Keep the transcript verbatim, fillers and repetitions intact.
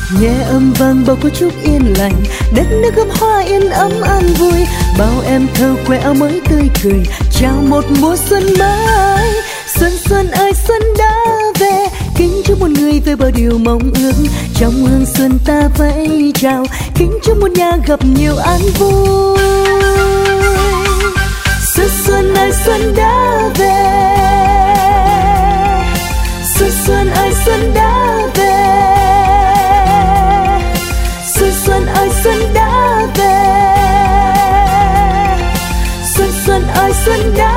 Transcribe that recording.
Nghe âm vang bao có chút yên lành, đất nước gấm hoa yên ấm an vui. Bao em thơ quê áo mới tươi cười, chào một mùa xuân mới. Xuân xuân ơi xuân đã về, kính chúc một người với bao điều mong ước. Trong hương xuân ta vẫy chào, kính chúc một nhà gặp nhiều an vui. Xuân xuân ơi xuân đã về, xuân xuân ơi xuân đã về, xuân xuân ơi xuân đã về, xuân xuân ơi xuân đã